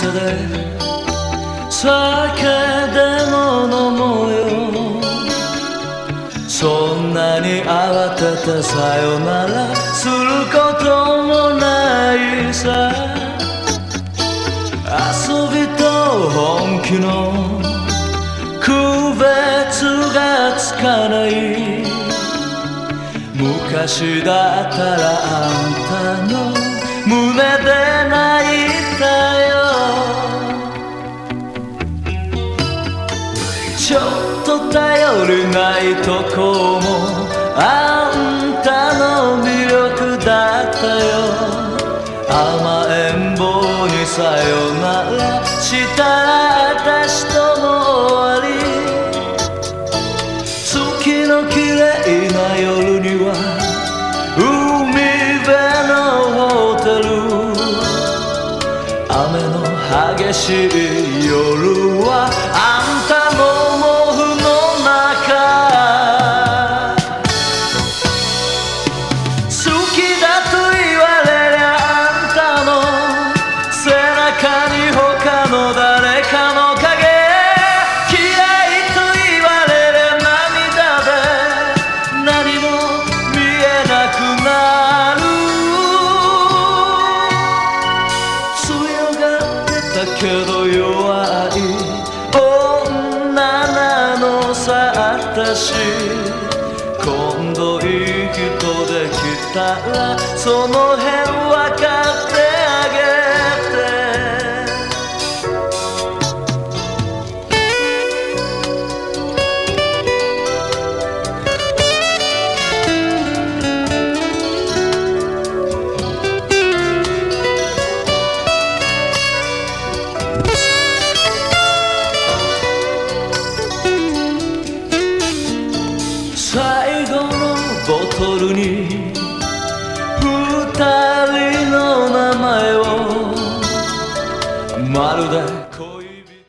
で酒でも飲もうよ。そんなに慌ててさよならすることもないさ。遊びと本気の区別がつかない。昔だったらあんたの胸で泣いたよ。ちょっと頼りないとこもあんたの魅力だったよ。甘えん坊にさよならしたら私とも終わり。月の綺麗な夜には海辺のホテル。雨の激しい夜はあんたの毛布の中。好きだと言われりゃあんたの背中に他の誰かの影。嫌いと言われりゃ涙で何も見えなくなる。強がってたけど弱い女なのさ私。今度いい人できたらその辺分かってあげて。最後のボトルに二人の名前をまるで